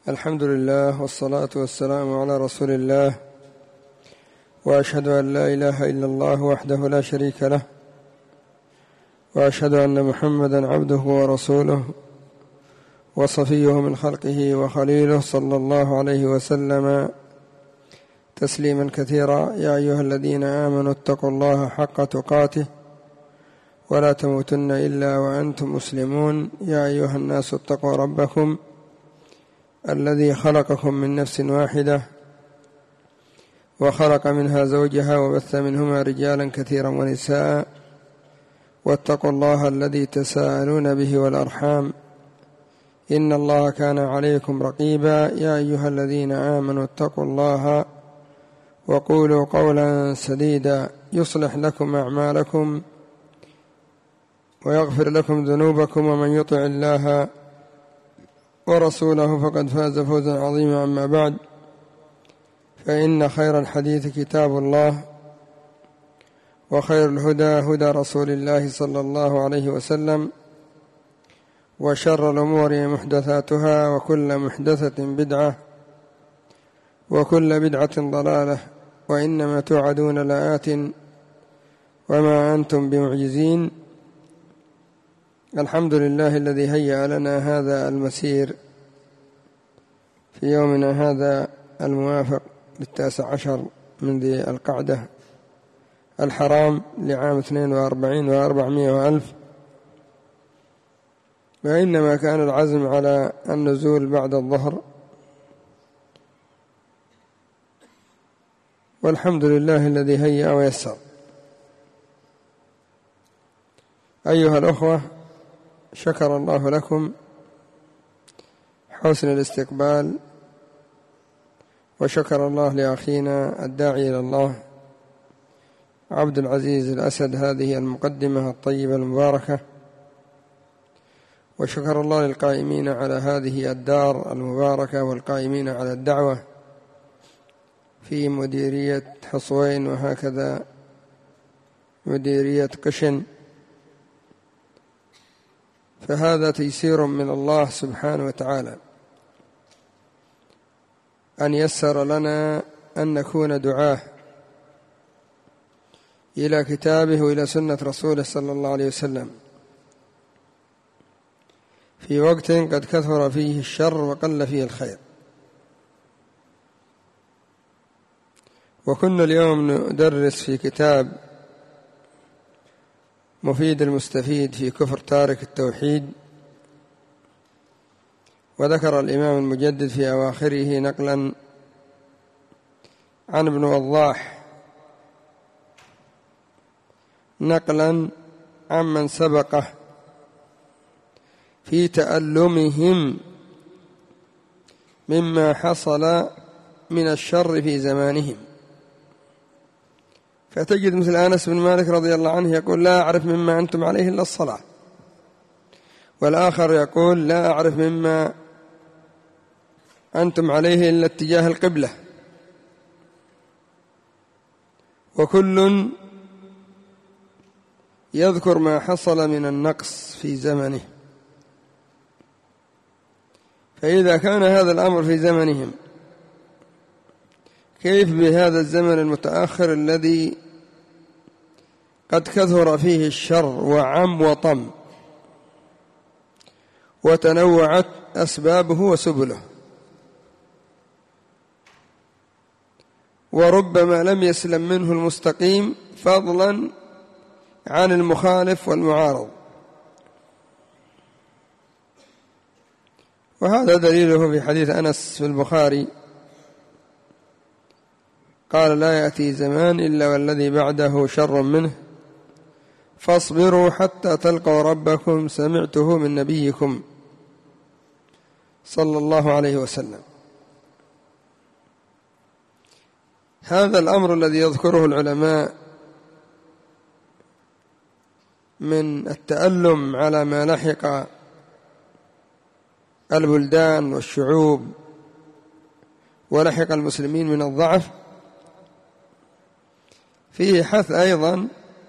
الحمد لله والصلاة والسلام على رسول الله، وأشهد أن لا إله إلا الله وحده لا شريك له، وأشهد أن محمدا عبده ورسوله وصفيه من خلقه وخليله، صلى الله عليه وسلم تسليما كثيرا. يا أيها الذين آمنوا اتقوا الله حق تقاته ولا تموتن إلا وأنتم مسلمون. يا أيها الناس اتقوا ربكم الذي خلقكم من نفس واحدة وخلق منها زوجها وبث منهما رجالا كثيرا ونساء، واتقوا الله الذي تساءلون به والأرحام إن الله كان عليكم رقيبا. يا أيها الذين آمنوا اتقوا الله وقولوا قولا سديدا يصلح لكم أعمالكم ويغفر لكم ذنوبكم، ومن يطع الله ورسوله فقد فاز فوزا عظيما. أما بعد، فإن خير الحديث كتاب الله، وخير الهدى هدى رسول الله صلى الله عليه وسلم، وشر الأمور محدثاتها، وكل محدثة بدعة، وكل بدعة ضلالة، وإنما توعدون لآت وما أنتم بمعجزين. الحمد لله الذي هيأ لنا هذا المسير في يومنا هذا الموافق 19 من ذي القعدة الحرام لعام 42 و400 وألف، وإنما كان العزم على النزول بعد الظهر، والحمد لله الذي هيأ ويسر. أيها الأخوة، شكر الله لكم حسن الاستقبال، وشكر الله لأخينا الداعي إلى الله عبد العزيز الأسد هذه المقدمة الطيبة المباركة، وشكر الله للقائمين على هذه الدار المباركة والقائمين على الدعوة في مديرية حصوين وهكذا مديرية قشن. فهذا تيسير من الله سبحانه وتعالى أن يسر لنا أن نكون دعاة إلى كتابه وإلى سنة رسوله صلى الله عليه وسلم في وقت قد كثر فيه الشر وقل فيه الخير. وكنا اليوم ندرس في كتاب مفيد المستفيد في كفر تارك التوحيد، وذكر الإمام المجدد في أواخره نقلا عن ابن وضاح، نقلا عمن سبقه في تألمهم مما حصل من الشر في زمانهم. فتجد مثل أنس بن مالك رضي الله عنه يقول: لا أعرف مما أنتم عليه إلا الصلاة، والآخر يقول: لا أعرف مما أنتم عليه إلا اتجاه القبلة، وكل يذكر ما حصل من النقص في زمنه. فإذا كان هذا الأمر في زمنهم، كيف بهذا الزمن المتأخر الذي قد كثر فيه الشر وعم وطم وتنوعت أسبابه وسبله، وربما لم يسلم منه المستقيم فضلا عن المخالف والمعارض. وهذا دليله في حديث أنس في البخاري قال: لا يأتي زمان إلا والذي بعده شر منه، فاصبروا حتى تلقوا ربكم، سمعته من نبيكم صلى الله عليه وسلم. هذا الأمر الذي يذكره العلماء من التألم على ما لحق البلدان والشعوب ولحق المسلمين من الضعف، فيه حث أيضا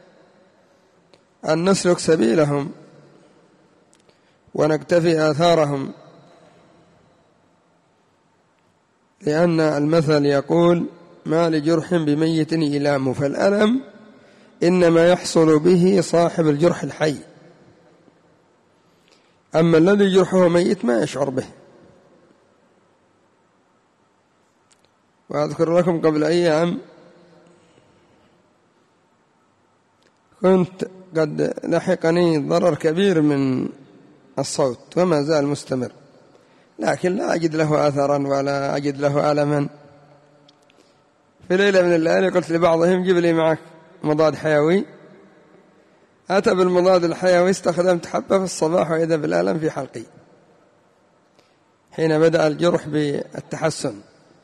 أن نسلك سبيلهم ونكتفي آثارهم لأن المثل يقول: ما لجرح بميت إيلام، فالألم إنما يحصل به صاحب الجرح الحي، أما الذي جرحه ميت ما يشعر به. وأذكر لكم قبل أيام كنت قد لحقني ضرر كبير من الصوت وما زال مستمر، لكن لا أجد له أثرا ولا أجد له ألما. في ليلة من الليالي قلت لبعضهم: جيب لي معك مضاد حيوي. أتى بالمضاد الحيوي، استخدمت حبة في الصباح وإذا بالألم في حلقي حين بدأ الجرح بالتحسن.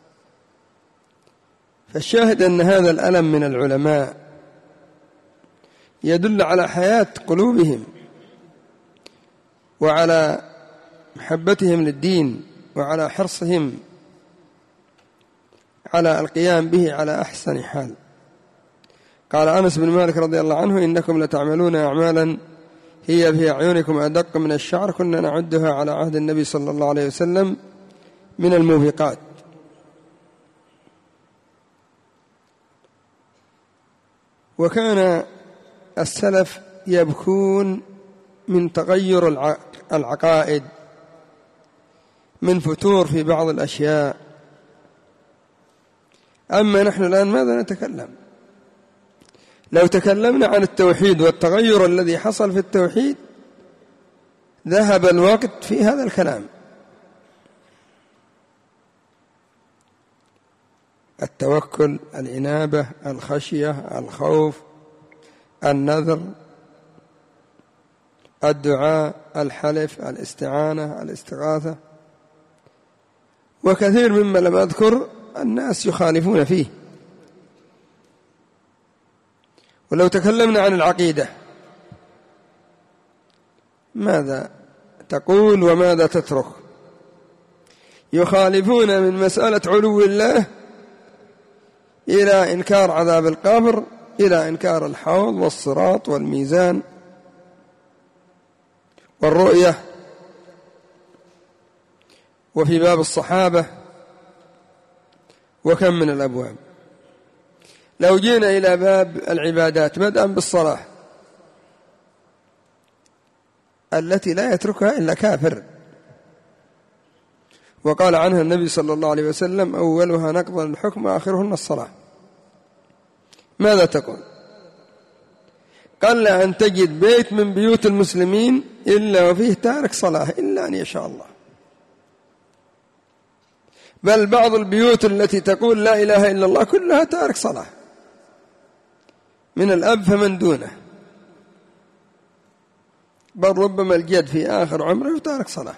فالشاهد أن هذا الألم من العلماء يدل على حياة قلوبهم وعلى محبتهم للدين وعلى حرصهم على القيام به على أحسن حال. قال أنس بن مالك رضي الله عنه: إنكم لتعملون أعمالا هي في أعينكم أدق من الشعر، كنا نعدها على عهد النبي صلى الله عليه وسلم من الموبقات. وكان السلف يبكون من تغير العقائد، من فتور في بعض الأشياء. أما نحن الآن ماذا نتكلم؟ لو تكلمنا عن التوحيد والتغير الذي حصل في التوحيد ذهب الوقت في هذا الكلام. التوكل، الإنابة، الخشية، الخوف، النذر، الدعاء، الحلف، الاستعانة، الاستغاثة، وكثير مما لم أذكر الناس يخالفون فيه. ولو تكلمنا عن العقيدة ماذا تقول وماذا تترك؟ يخالفون من مسألة علو الله إلى إنكار عذاب القبر، إلى إنكار الحوض والصراط والميزان والرؤية. وفي باب الصحابة وكم من الأبواب. لو جينا إلى باب العبادات بدءا بالصلاة التي لا يتركها إلا كافر، وقال عنها النبي صلى الله عليه وسلم: أولها نقضا الحكم وآخرهن الصلاة. ماذا تقول؟ قل أن تجد بيت من بيوت المسلمين إلا وفيه تارك صلاة إلا أن يشاء الله. بل بعض البيوت التي تقول لا إله إلا الله كلها تارك صلاة، من الأب فمن دونه، بل ربما الجد في آخر عمره تارك صلاة.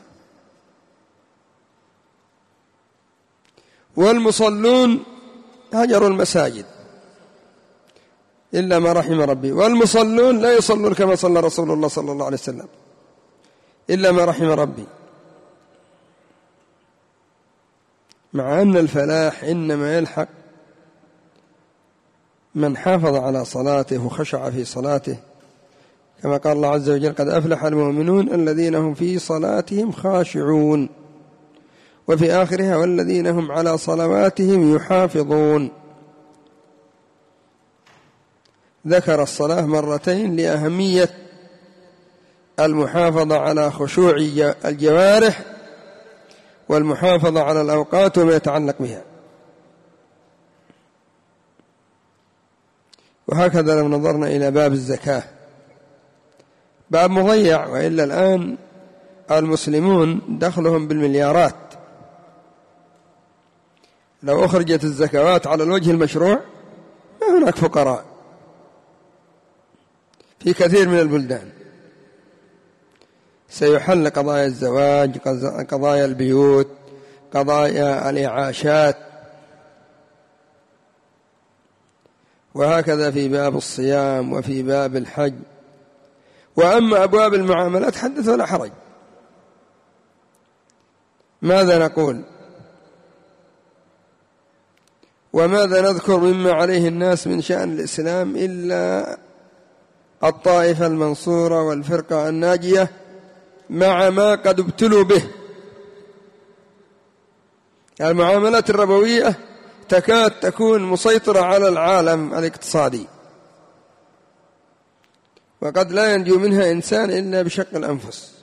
والمصلون هجروا المساجد إلا ما رحم ربي، والمصلون لا يصلون كما صلى رسول الله صلى الله عليه وسلم إلا ما رحم ربي. مع أن الفلاح إنما يلحق من حافظ على صلاته وخشع في صلاته، كما قال الله عز وجل: قد أفلح المؤمنون الذين هم في صلاتهم خاشعون، وفي آخرها: والذين هم على صلواتهم يحافظون. ذكر الصلاة مرتين لأهمية المحافظة على خشوع الجوارح والمحافظة على الأوقات وما يتعلق بها. وهكذا لو نظرنا إلى باب الزكاة، باب مضيع، وإلا الآن المسلمون دخلهم بالمليارات. لو أخرجت الزكوات على الوجه المشروع ما هناك فقراء في كثير من البلدان. سيحل قضايا الزواج، قضايا البيوت، قضايا الإعاشات، وهكذا في باب الصيام وفي باب الحج. وأما أبواب المعاملات حدث ولا حرج. ماذا نقول؟ وماذا نذكر مما عليه الناس من شأن الإسلام إلا الطائفة المنصورة والفرقة الناجية مع ما قد ابتلوا به المعاملات الربوية تكاد تكون مسيطرة على العالم الاقتصادي، وقد لا ينجو منها إنسان إلا بشق الأنفس.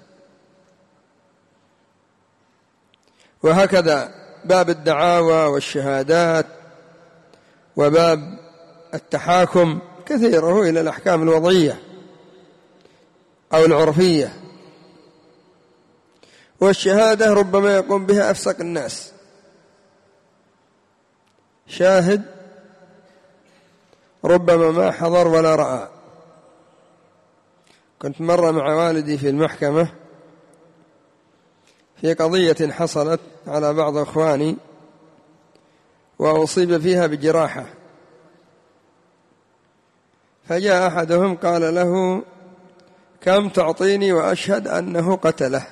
وهكذا باب الدعاوى والشهادات وباب التحاكم كثيره إلى الأحكام الوضعية أو العرفية. والشهادة ربما يقوم بها أفسق الناس، شاهد ربما ما حضر ولا رأى. كنت مرة مع والدي في المحكمة في قضية حصلت على بعض أخواني وأصيب فيها بجراحة، فجاء أحدهم قال له: كم تعطيني وأشهد أنه قتله؟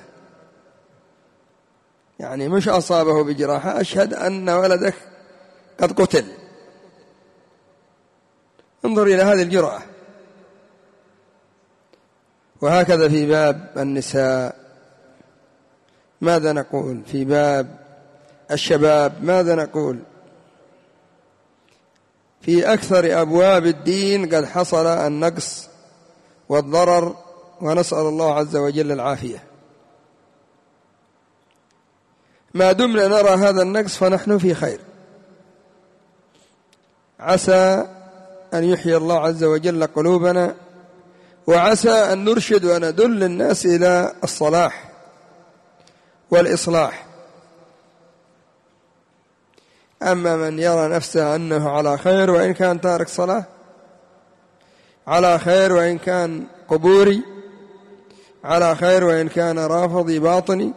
يعني مش أصابه بجراحة، أشهد أن ولدك قد قتل. انظر إلى هذه الجرأة. وهكذا في باب النساء ماذا نقول؟ في باب الشباب ماذا نقول؟ في أكثر أبواب الدين قد حصل النقص والضرر، ونسأل الله عز وجل العافية. ما دمنا نرى هذا النقص فنحن في خير. عسى أن يحيي الله عز وجل قلوبنا، وعسى أن نرشد وندل الناس إلى الصلاح والإصلاح. أما من يرى نفسه أنه على خير وإن كان تارك صلاة، على خير وإن كان قبوري، على خير وإن كان رافضي باطني،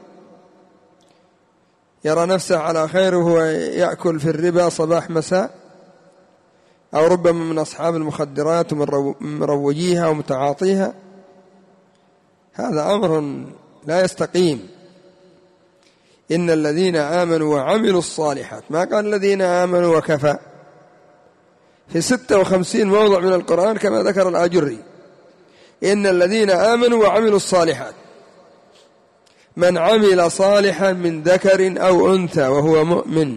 يرى نفسه على خير وهو يأكل في الربا صباح مساء، أو ربما من أصحاب المخدرات ومروجيها ومتعاطيها، هذا أمر لا يستقيم. إن الذين آمنوا وعملوا الصالحات، ما قال الذين آمنوا وكفى، في 56 موضع من القرآن كما ذكر الآجري: إن الذين آمنوا وعملوا الصالحات. من عمل صالحا من ذكر أو أنثى وهو مؤمن،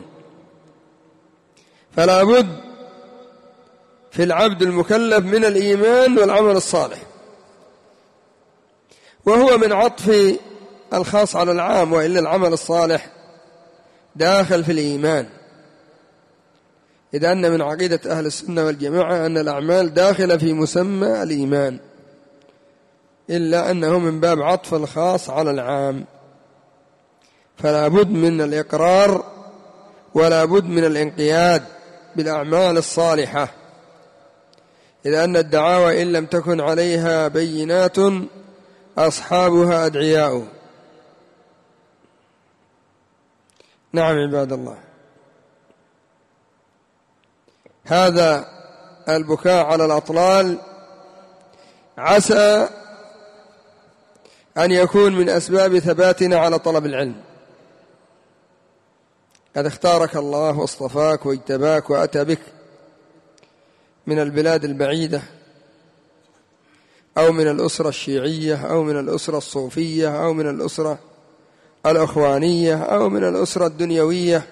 فلا بد في العبد المكلف من الإيمان والعمل الصالح، وهو من عطف الخاص على العام، وإلا العمل الصالح داخل في الإيمان، إذ أن من عقيدة أهل السنة والجماعة أن الأعمال داخلة في مسمى الإيمان، إلا أنه من باب عطف الخاص على العام. فلا بد من الإقرار ولا بد من الانقياد بالأعمال الصالحة، إذ أن الدعاوى إن لم تكن عليها بينات أصحابها أدعياء. نعم عباد الله، هذا البكاء على الأطلال عسى أن يكون من أسباب ثباتنا على طلب العلم. قد اختارك الله واصطفاك واجتباك وأتى بك من البلاد البعيدة، أو من الأسرة الشيعية، أو من الأسرة الصوفية، أو من الأسرة الأخوانية، أو من الأسرة الدنيوية،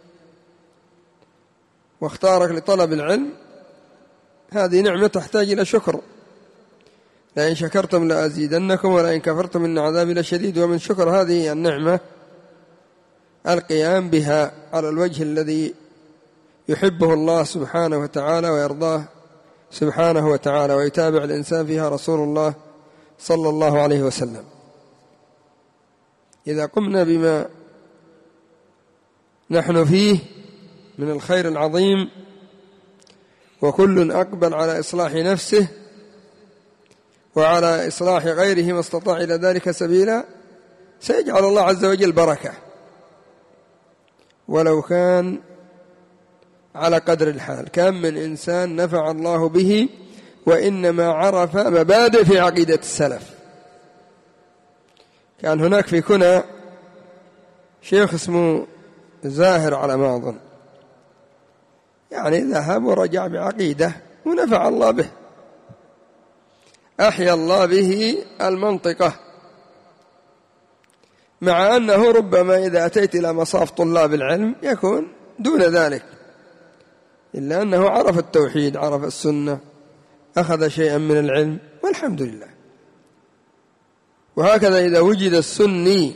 واختارك لطلب العلم. هذه نعمة تحتاج إلى شكر. لئن شكرتم لأزيدنكم ولئن كفرتم إن عذابي لشديد. ومن شكر هذه النعمة القيام بها على الوجه الذي يحبه الله سبحانه وتعالى ويرضاه سبحانه وتعالى، ويتابع الإنسان فيها رسول الله صلى الله عليه وسلم. إذا قمنا بما نحن فيه من الخير العظيم، وكل أقبل على إصلاح نفسه وعلى إصلاح غيره ما استطاع إلى ذلك سبيلا، سيجعل الله عز وجل بركة، ولو كان على قدر الحال. كم من إنسان نفع الله به وإنما عرف مبادئ في عقيدة السلف. كان هناك في كنا شيخ اسمه زاهر على ما أظن، يعني ذهب ورجع بعقيدة ونفع الله به، أحيا الله به المنطقة. مع أنه ربما إذا أتيت إلى مصاف طلاب العلم يكون دون ذلك، إلا أنه عرف التوحيد، عرف السنة، أخذ شيئا من العلم والحمد لله. وهكذا إذا وجد السني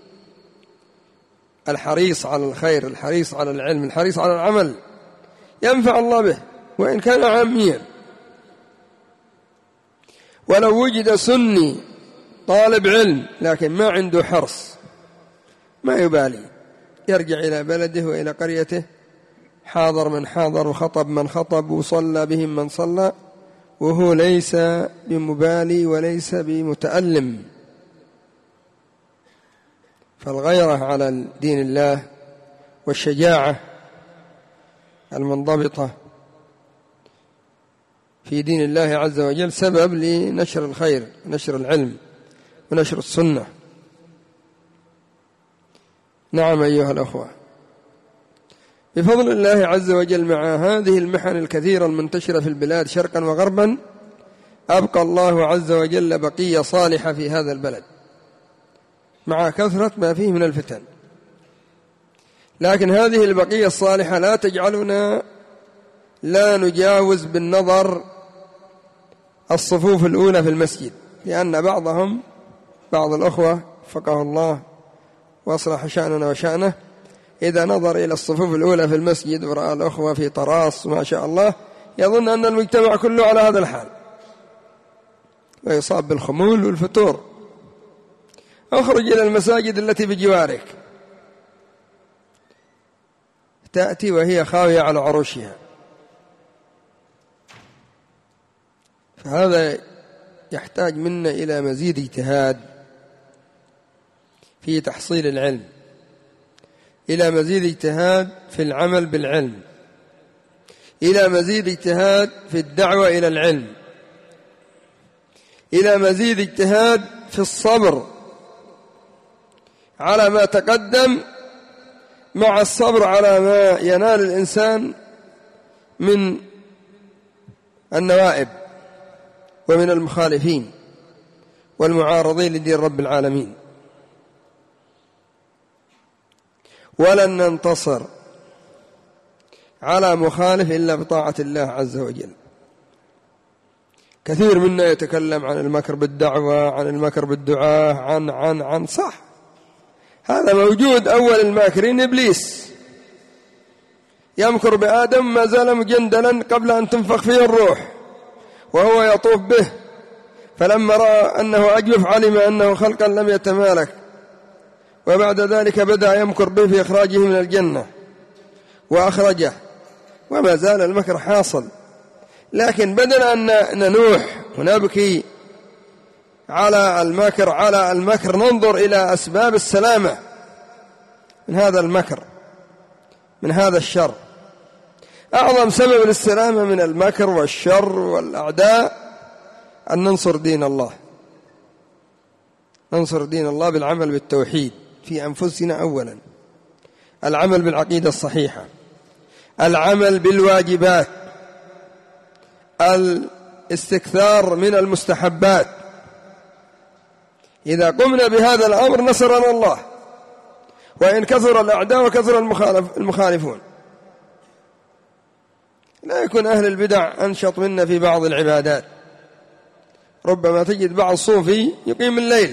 الحريص على الخير، الحريص على العلم، الحريص على العمل، ينفع الله به وإن كان عاميا. ولو وجد سني طالب علم لكن ما عنده حرص، ما يبالي، يرجع إلى بلده وإلى قريته، حاضر من حاضر وخطب من خطب وصلى بهم من صلى، وهو ليس بمبالي وليس بمتألم. فالغيرة على دين الله والشجاعة المنضبطة في دين الله عز وجل سبب لنشر الخير، نشر العلم ونشر السنة. نعم أيها الأخوة، بفضل الله عز وجل مع هذه المحن الكثيرة المنتشرة في البلاد شرقا وغربا، أبقى الله عز وجل بقية صالحة في هذا البلد مع كثرة ما فيه من الفتن. لكن هذه البقية الصالحة لا تجعلنا لا نجاوز بالنظر الصفوف الأولى في المسجد، لأن بعض الأخوة وفقه الله وأصلح شأننا وشأنه، إذا نظر إلى الصفوف الأولى في المسجد ورأى الأخوة في طراس ما شاء الله يظن أن المجتمع كله على هذا الحال، ويصاب بالخمول والفتور. اخرج إلى المساجد التي بجوارك، تأتي وهي خاوية على عروشها. فهذا يحتاج منا إلى مزيد اجتهاد في تحصيل العلم، إلى مزيد اجتهاد في العمل بالعلم، إلى مزيد اجتهاد في الدعوة إلى العلم، إلى مزيد اجتهاد في الصبر على ما تقدم، مع الصبر على ما ينال الإنسان من النوائب ومن المخالفين والمعارضين لدين رب العالمين. ولن ننتصر على مخالف إلا بطاعة الله عز وجل. كثير منا يتكلم عن المكر بالدعوة، عن المكر بالدعاء، عن صح، هذا موجود. أول الماكرين إبليس، يمكر بآدم ما زال مجندلا قبل أن تنفخ فيه الروح وهو يطوف به، فلما رأى أنه أجوف علم أنه خلقا لم يتمالك، وبعد ذلك بدأ يمكر به في إخراجه من الجنة وأخرجه، وما زال المكر حاصل. لكن بدل أن ننوح ونبكي على المكر ننظر إلى أسباب السلامة من هذا المكر، من هذا الشر. أعظم سبب للسلامة من المكر والشر والأعداء أن ننصر دين الله، ننصر دين الله بالعمل بالتوحيد في أنفسنا أولا، العمل بالعقيدة الصحيحة، العمل بالواجبات، الاستكثار من المستحبات. إذا قمنا بهذا الأمر نصرنا الله، وإن كثر الأعداء وكثر المخالفون. لا يكون أهل البدع أنشط منا في بعض العبادات، ربما تجد بعض صوفي يقيم الليل،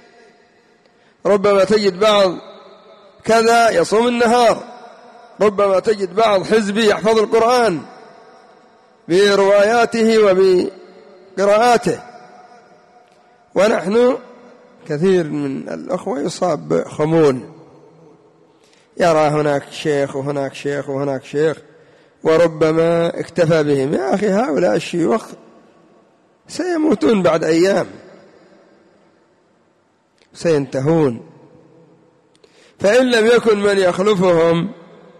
ربما تجد بعض كذا يصوم النهار، ربما تجد بعض حزبي يحفظ القرآن برواياته وبقراءاته، ونحن كثير من الأخوة يصاب بخمول، يرى هناك شيخ وهناك شيخ وهناك شيخ، وربما اكتفى بهم. يا أخي هؤلاء الشيوخ سيموتون بعد أيام، سينتهون، فإن لم يكن من يخلفهم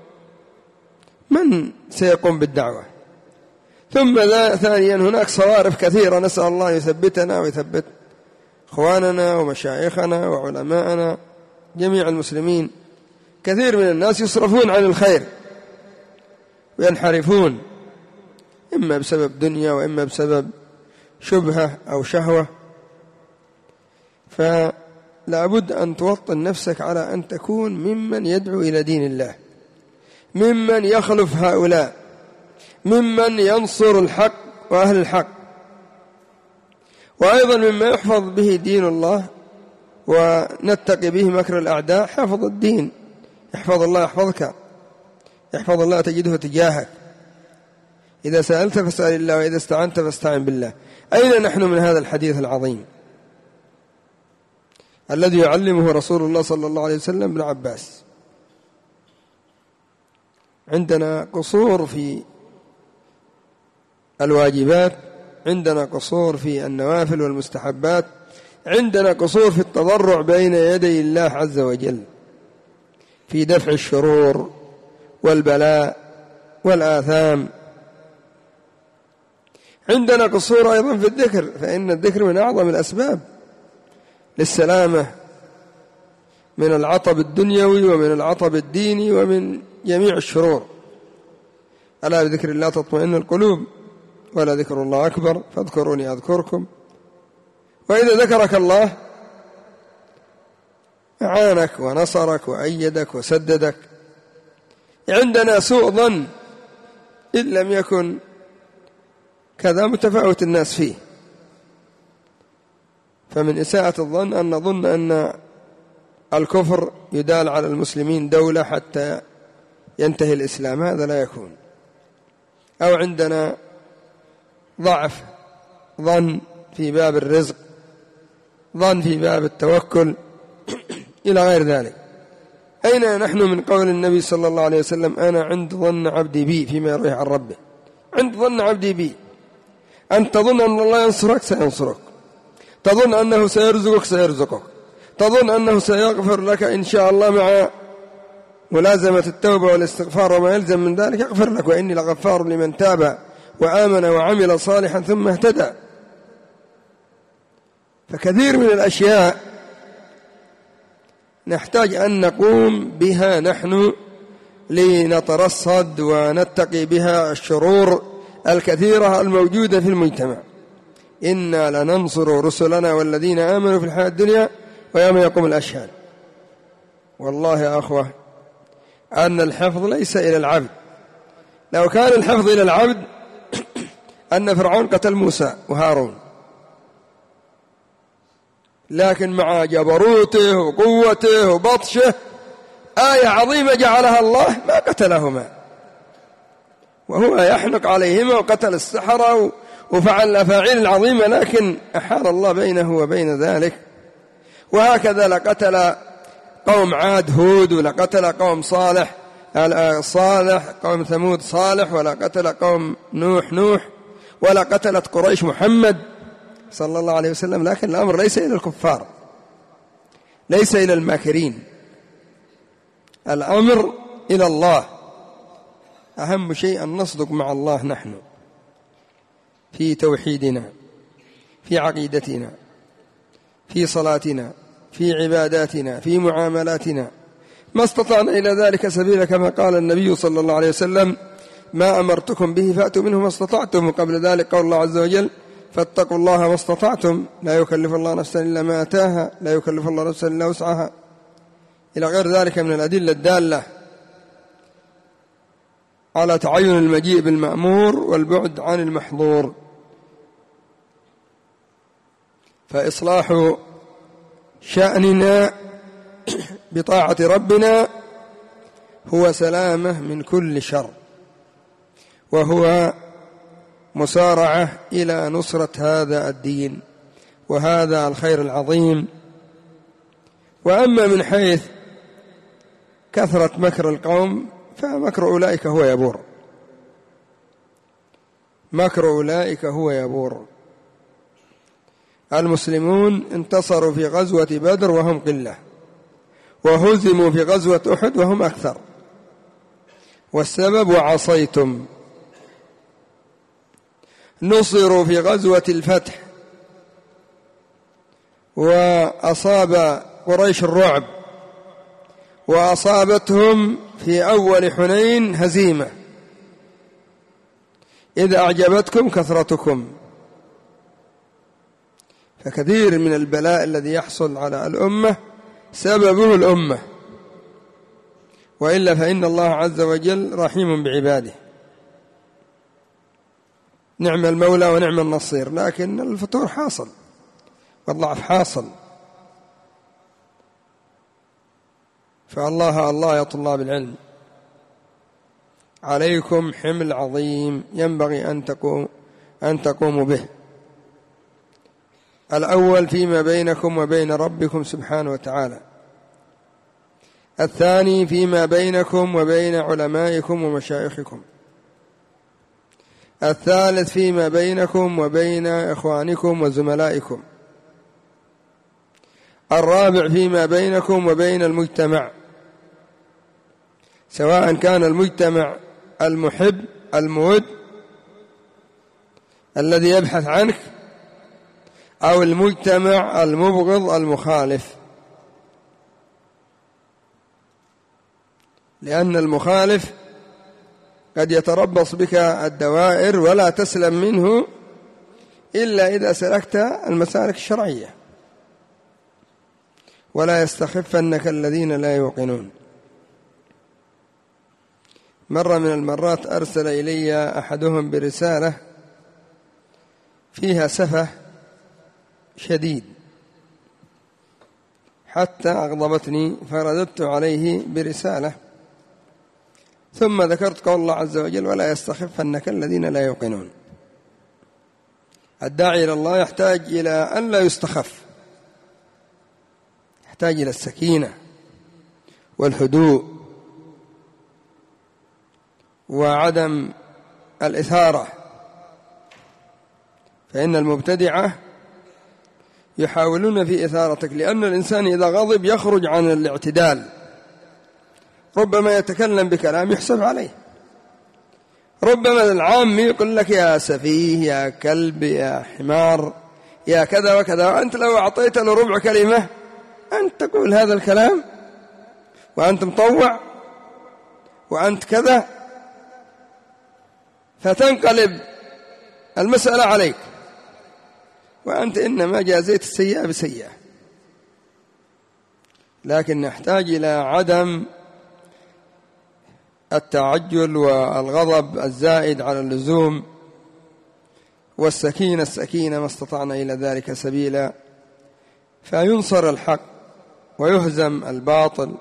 من سيقوم بالدعوة؟ ثم ثانيا هناك صوارف كثيرة، نسأل الله يثبتنا ويثبت إخواننا ومشايخنا وعلماءنا جميع المسلمين. كثير من الناس يصرفون عن الخير وينحرفون، إما بسبب دنيا وإما بسبب شبهة أو شهوة. فلا لابد أن توطن نفسك على أن تكون ممن يدعو إلى دين الله، ممن يخلف هؤلاء، ممن ينصر الحق وأهل الحق، وأيضا مما يحفظ به دين الله ونتقي به مكر الأعداء. حفظ الدين، يحفظ الله يحفظك، يحفظ الله تجده تجاهك. إذا سألت فاسأل الله، وإذا استعنت فاستعن بالله. أين نحن من هذا الحديث العظيم الذي يعلمه رسول الله صلى الله عليه وسلم ابن عباس؟ عندنا قصور في الواجبات، عندنا قصور في النوافل والمستحبات، عندنا قصور في التضرع بين يدي الله عز وجل في دفع الشرور والبلاء والآثام. عندنا قصور أيضا في الذكر، فإن الذكر من أعظم الأسباب للسلامة من العطب الدنيوي ومن العطب الديني ومن جميع الشرور. ألا بذكر الله تطمئن القلوب، ولا ذكر الله أكبر، فاذكروني أذكركم. وإذا ذكرك الله أعانك ونصرك وأيدك وسددك. عندنا سوء ظن إن لم يكن كذا متفاوت الناس فيه، فمن إساءة الظن أن نظن أن الكفر يدال على المسلمين دولة حتى ينتهي الإسلام، هذا لا يكون. أو عندنا ضعف ظن في باب الرزق، ظن في باب التوكل إلى غير ذلك. أين نحن من قول النبي صلى الله عليه وسلم أنا عند ظن عبدي بي فيما يرويه عن ربه؟ عند ظن عبدي بي. أن تظن أن الله ينصرك سينصرك، تظن أنه سيرزقك سيرزقك، تظن أنه سيغفر لك إن شاء الله مع ملازمة التوبة والاستغفار وما يلزم من ذلك يغفر لك، وإني لغفار لمن تاب وآمن وعمل صالحا ثم اهتدى. فكثير من الأشياء نحتاج أن نقوم بها نحن لنترصد ونتقي بها الشرور الكثيرة الموجودة في المجتمع. إنا لننصر رسلنا والذين آمنوا في الحياة الدنيا ويوم يقوم الأشهاد. والله يا أخوة أن الحفظ ليس إلى العبد. لو كان الحفظ إلى العبد أن فرعون قتل موسى وهارون، لكن مع جبروته وقوته وبطشه آية عظيمة جعلها الله ما قتلهما، وهو يحنق عليهما وقتل السحرة وفعل الأفاعيل العظيمة، لكن أحال الله بينه وبين ذلك. وهكذا لقتل قوم عاد هود، ولقتل قوم صالح قوم ثمود صالح، ولقتل قوم نوح، ولقتلت قريش محمد صلى الله عليه وسلم. لكن الأمر ليس إلى الكفار، ليس إلى الماكرين، الأمر إلى الله. أهم شيء أن نصدق مع الله نحن في توحيدنا، في عقيدتنا، في صلاتنا، في عباداتنا، في معاملاتنا، ما استطعنا إلى ذلك سبيلا، كما قال النبي صلى الله عليه وسلم ما أمرتكم به فأتوا منه ما استطعتم. قبل ذلك قال الله عز وجل فاتقوا الله ما استطعتم، لا يكلف الله نفسا إلا ما أتاها، لا يكلف الله نفسا إلا وسعها، إلى غير ذلك من الأدلة الدالة على تعين المجيء بالمأمور والبعد عن المحظور. فإصلاح شأننا بطاعة ربنا هو سلامة من كل شر، وهو مسارعة إلى نصرة هذا الدين وهذا الخير العظيم. وأما من حيث كثرة مكر القوم فمكر أولئك هو يبور، مكر أولئك هو يبور. المسلمون انتصروا في غزوة بدر وهم قلة، وهزموا في غزوة أحد وهم أكثر، والسبب وعصيتم. نصروا في غزوة الفتح وأصاب قريش الرعب، وأصابتهم في أول حنين هزيمة إذ أعجبتكم كثرتكم فكثير من البلاء الذي يحصل على الأمة سببه الأمة، وإلا فإن الله عز وجل رحيم بعباده، نعم المولى ونعم النصير، لكن الفتور حاصل والضعف حاصل. فالله يا طلاب العلم، عليكم حمل عظيم ينبغي أن تقوموا به. الأول فيما بينكم وبين ربكم سبحانه وتعالى، الثاني فيما بينكم وبين علمائكم ومشايخكم، الثالث فيما بينكم وبين إخوانكم وزملائكم، الرابع فيما بينكم وبين المجتمع، سواء كان المجتمع المحب المود الذي يبحث عنك أو المجتمع المبغض المخالف، لأن المخالف قد يتربص بك الدوائر ولا تسلم منه إلا إذا سلكت المسالك الشرعية، ولا يستخفنك الذين لا يوقنون. مرة من المرات أرسل إلي أحدهم برسالة فيها سفه شديد حتى أغضبتني، فرددت عليه برسالة، ثم ذكرت قول الله عز وجل: ولا يستخفنك الذين لا يوقنون. الداعي إلى الله يحتاج إلى أن لا يستخف، يحتاج إلى السكينة والهدوء وعدم الإثارة، فإن المبتدعة يحاولون في إثارتك، لأن الإنسان إذا غضب يخرج عن الاعتدال، ربما يتكلم بكلام يحسب عليه، ربما العام يقول لك يا سفيه يا كلب يا حمار يا كذا وكذا، وأنت لو أعطيت له ربع كلمة أنت تقول هذا الكلام وأنت مطوع وأنت كذا، فتنقلب المسألة عليك، وأنت إنما جازيت السيئة بسيئة. لكن نحتاج إلى عدم التعجل والغضب الزائد على اللزوم، والسكينة ما استطعنا إلى ذلك سبيلا، فينصر الحق ويهزم الباطل.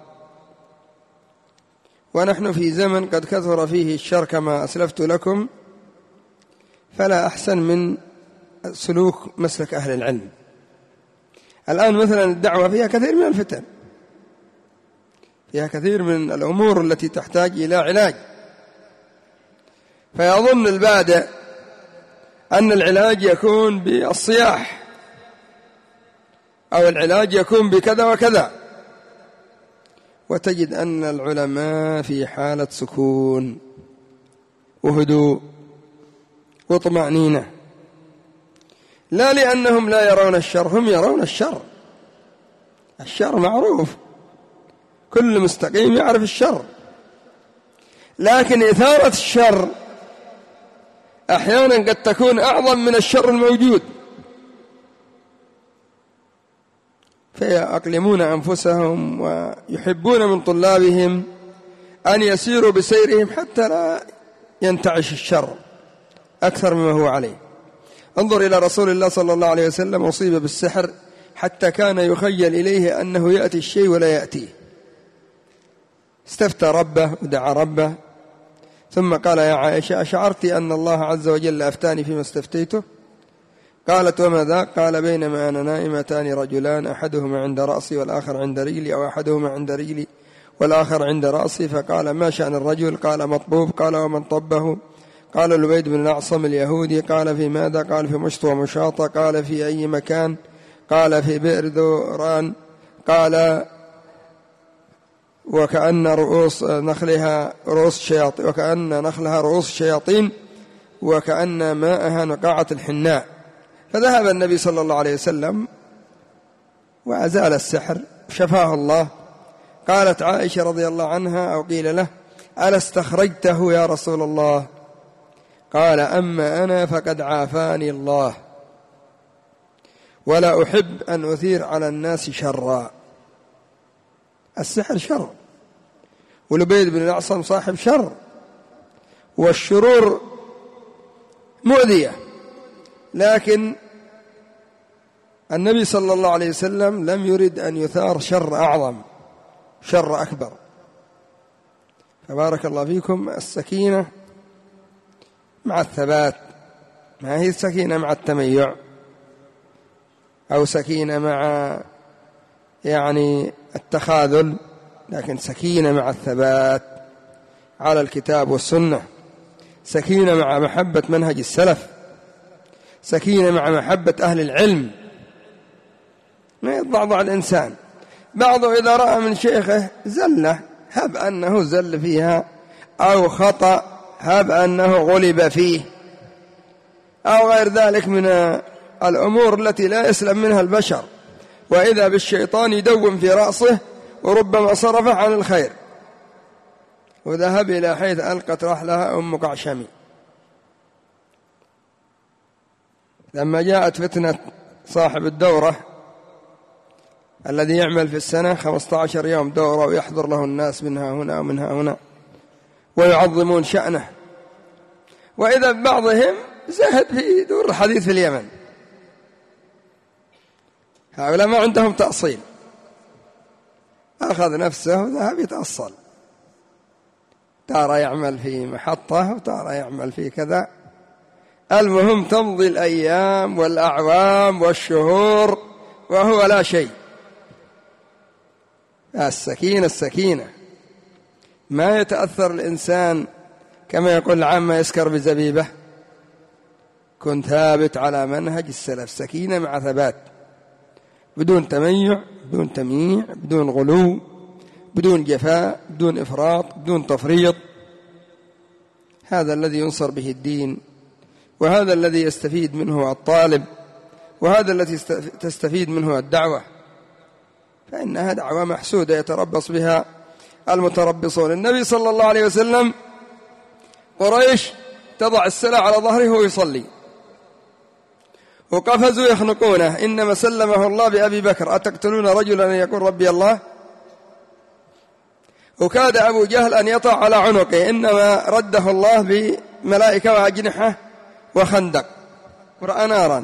ونحن في زمن قد كثر فيه الشر كما أسلفت لكم، فلا أحسن من سلوك مسلك أهل العلم. الآن مثلا الدعوة فيها كثير من الفتن، فيها كثير من الأمور التي تحتاج إلى علاج، فيظن البادئ أن العلاج يكون بالصياح أو العلاج يكون بكذا وكذا، وتجد أن العلماء في حالة سكون وهدوء وطمأنينة، لا لأنهم لا يرون الشر، هم يرون الشر، الشر معروف، كل مستقيم يعرف الشر، لكن إثارة الشر أحيانا قد تكون أعظم من الشر الموجود، فيأقلمون أنفسهم ويحبون من طلابهم أن يسيروا بسيرهم حتى لا ينتعش الشر أكثر مما هو عليه. انظر إلى رسول الله صلى الله عليه وسلم، أصيب بالسحر حتى كان يخيل إليه أنه يأتي الشيء ولا يأتيه، استفتى ربه ودعا ربه، ثم قال: يا عائشة، أشعرت أن الله عز وجل أفتاني فيما استفتيته؟ قالت: وما ذا؟ قال: بينما أنا نائمتان رجلان، أحدهما عند رأسي والآخر عند رجلي، أو أحدهما عند رجلي والآخر عند رأسي، فقال: ما شأن الرجل؟ قال: مطبوب. قال: ومن طبه؟ قال: لبيد بن الأعصم اليهودي. قال: في ماذا؟ قال: في مشط ومشاطة. قال: في أي مكان؟ قال: في بئر ذوران. قال: وكأن رؤوس نخلها رؤوس شياطين، وكأن نخلها رؤوس شياطين، وكأن ماءها نقاعة الحناء. فذهب النبي صلى الله عليه وسلم وأزال السحر، شفاه الله. قالت عائشة رضي الله عنها، أو قيل له: ألا استخرجته يا رسول الله؟ قال: أما أنا فقد عافاني الله. ولا أحب أن أثير على الناس شرا. السحر شر، ولبيد بن الأعصم صاحب شر، والشرور مؤذية، لكن النبي صلى الله عليه وسلم لم يرد أن يثار شر أعظم، شر أكبر. فبارك الله فيكم، السكينة مع الثبات، ما هي السكينة مع التميع أو سكينة مع التخاذل، لكن سكينة مع الثبات على الكتاب والسنة، سكينة مع محبة منهج السلف، سكينة مع محبة أهل العلم. ما يضعضع الإنسان، بعضه إذا رأى من شيخه زلة هب أنه زل فيها، أو خطأ هب أنه غلب فيه، أو غير ذلك من الأمور التي لا يسلم منها البشر، وإذا بالشيطان يدوم في رأسه وربما صرفه عن الخير، وذهب إلى حيث ألقت رحلها أم قعشمي. لما جاءت فتنة صاحب الدورة الذي يعمل في السنة 15 يوم دورة ويحضر له الناس منها هنا ومنها هنا ويعظمون شأنه، وإذا بعضهم زهد في دور الحديث في اليمن. هؤلاء ما عندهم تأصيل، أخذ نفسه وذهب يتأصل، تارى يعمل في محطة وتارى يعمل في كذا. المهم تمضي الأيام والأعوام والشهور وهو لا شيء. السكينة ما يتأثر الإنسان كما يقول العامة يسكر بزبيبة. كن ثابت على منهج السلف، سكينة مع ثبات، بدون تميع، بدون تمييع، بدون غلو، بدون جفاء، بدون إفراط، بدون تفريط. هذا الذي ينصر به الدين، وهذا الذي يستفيد منه الطالب، وهذا الذي تستفيد منه الدعوة، فإنها دعوة محسودة يتربص بها المتربصون. النبي صلى الله عليه وسلم قريش تضع السلع على ظهره ويصلي، وقفزوا يخنقونه: إنما سلمه الله بأبي بكر، أتقتلون رجلا أن يقول ربي الله؟ وكاد أبو جهل أن يطع على عنقه، إنما رده الله بملائكة وأجنحة وخندق ورأى نارا.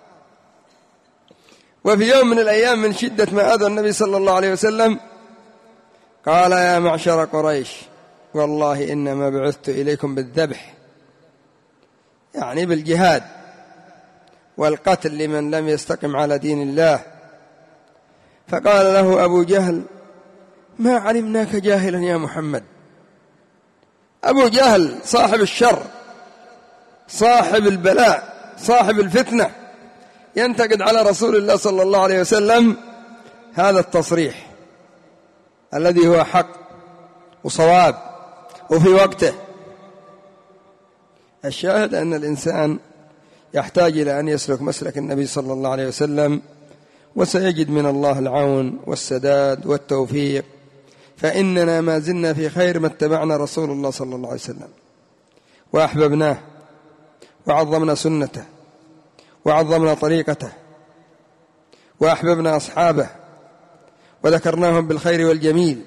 وفي يوم من الأيام من شدة ما أذى النبي صلى الله عليه وسلم قال: يا معشر قريش، والله إنما بعثت إليكم بالذبح، يعني بالجهاد والقتل لمن لم يستقم على دين الله. فقال له أبو جهل: ما علمناك جاهلا يا محمد. أبو جهل صاحب الشر، صاحب البلاء، صاحب الفتنة، ينتقد على رسول الله صلى الله عليه وسلم هذا التصريح الذي هو حق وصواب وفي وقته. الشاهد أن الإنسان يحتاج إلى أن يسلك مسلك النبي صلى الله عليه وسلم، وسيجد من الله العون والسداد والتوفيق، فإننا ما زلنا في خير ما اتبعنا رسول الله صلى الله عليه وسلم وأحببناه وعظمنا سنته وعظمنا طريقته وأحببنا أصحابه وذكرناهم بالخير والجميل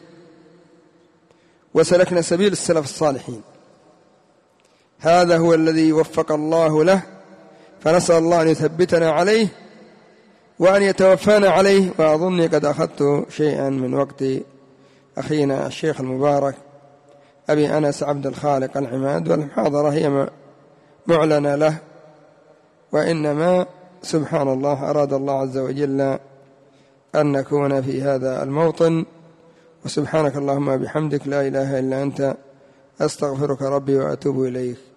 وسلكنا سبيل السلف الصالحين. هذا هو الذي وفق الله له، فنسأل الله أن يثبتنا عليه وأن يتوفانا عليه. وأظني قد أخذت شيئا من وقت أخينا الشيخ المبارك أبي أنس عبد الخالق العماد، والمحاضرة هي معلنة له، وإنما سبحان الله أراد الله عز وجل أن نكون في هذا الموطن. وسبحانك اللهم بحمدك، لا إله إلا أنت، أستغفرك ربي وأتوب إليك.